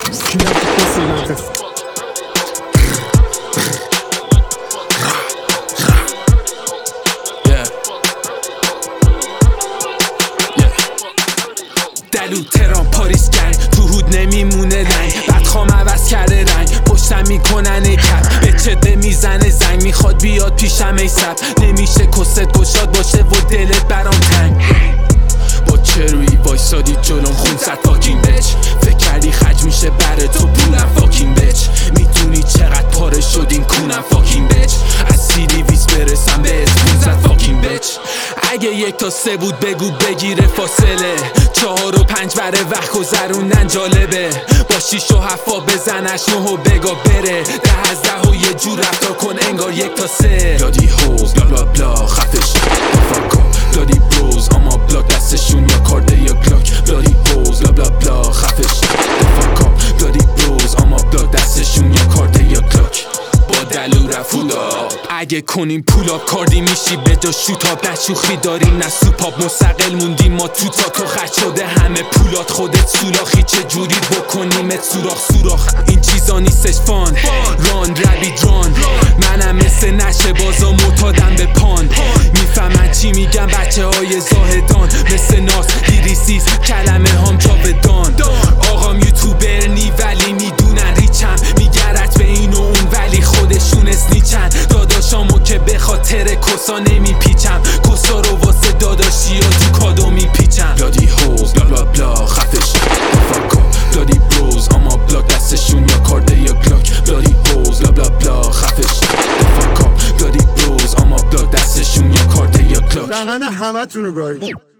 دلو تهران پاریس گنگ تو هود نمیمونه رنگ بدخوام عوض کرده رنگ پشتم میکنن کپ به چده میزنه زنگ میخواد بیاد پیشم ای سب نمیشه کست گشاد باشه و دلت برام تنگ با چه روی وایسادی جلوم خون زد فاکین بچ فکر کردی خرج میشه بره تو پولم فاکین بچ میدونی چقدر پاره شدین کونم فاکین بچ از سیری ویز برسم بهت خون زد فاکین بچ اگه 1 تا 3 بود بگو بگیره فاصله 4 و 5 بره وقت گذروندن جالبه با 6 و 7 بزنش 9 و بگا بره 10 از 10 و یه جور رفتار کن انگار 1 تا 3 بلادی هوز بلا بلا بلا خفش فاکا بلادی بروز اما بلاک دستشون یا کارده یا گلاک بلادی هوز بلا بلا بلا خفش فاکا بلادی بروز اما بلاک دستشون یا کارده یا گلاک با دلو رفولاب اگه کنیم پولاب کاردی میشی به جا شوتاب نه شوخی داریم نه سوپاب مستقل موندیم ما تو تا خرج شده همه پولات خودت سولاخی چه جوری بکنیمت سوراخ این چیزا نیستش فان ران ربید ران منم مثل نشه بازا معتادم به پان میفهمن چی میگم بچه های زاهدان مثل ناس دیریسیس کلمه هم جاودان آقام یوتیوبر نی ولی میدونن ریچم میگرد به این و اون ولی خودشون اسنیچن داداشامو که به خاطر کسا نمیپیچم کسا رو واسه داداشی ها تو کادو میپیچم بلادی هوز بلا بلا بلا خفش فاکا بلادی بروز اما بلاک دستشون یا کارده یا گلاک بلادی هوز بلا بلا بلا خفش فاکا بلادی بروز اما بلاک دستشون یا کارده یا گلاک دهن همه تونو گاهی